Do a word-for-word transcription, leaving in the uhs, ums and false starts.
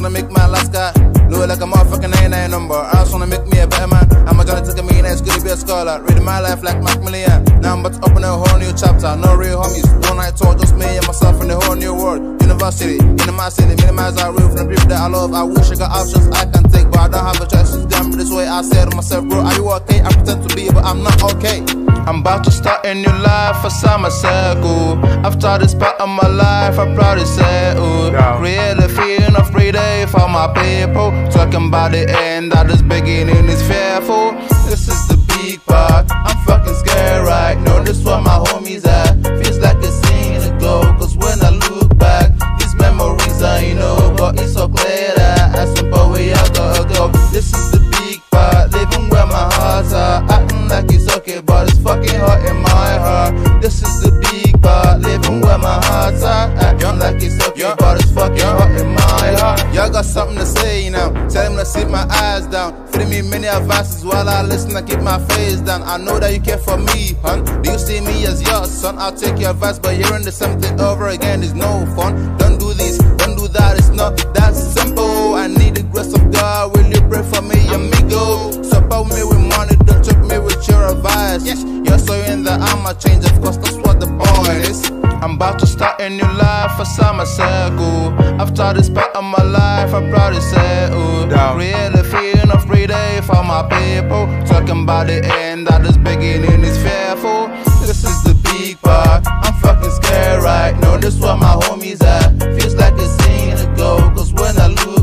wanna make my last guy look like a motherfucking ninety-nine number. I just wanna make me a better man. I'm gonna take a million, it's gonna be a scholar. Reading my life like Macmillan. Now I'm about to open a whole new chapter. No real homies, one night tour, just me and myself in the whole new world. University, in my city, minimize our real from the people that I love. I wish I got options I can take, but I don't have a choice. It's damn this way. I said to myself, bro, are you okay? I pretend to be, but I'm not okay. I'm about to start a new life for summer circle. After this part of my life, I'm proud to say, ooh, yeah. Really feeling of freedom for my people. Talking about the end, that this beginning is fearful. This is the big part, I'm fucking scared right now. This where my homies at. Feels like a scene to go, cause when I look back, these memories I know, but it's so clear that at some point we all gotta go. This is the big part, living where my heart's at. Acting like it's okay, but it's fucking hot in my heart. This is the big part, living where my heart's at. Acting like it's okay, but it's fucking hot in my heart. Y'all got something to say now, tell them to sit my eyes down. Feeding me many advices while I listen and keep my face down. I know that you care for me, hun. Do you see me as your son? I'll take your advice, but hearing the same thing over again is no fun. Don't do this, don't do that, it's not that simple. I need the grace of God, will you pray for me, amigo? Support me with money, don't choke me with your advice. Yes, you're saying that I'ma change, of course that's what the point is. I'm about to start a new life for summer circle. After this part of my life, I'm proud to say, ooh, really feeling of freedom for my people. Talking about the end, that this beginning is fearful. This is the big part, I'm fucking scared right now. This where my homies at. Feels like a scene to go, cause when I lose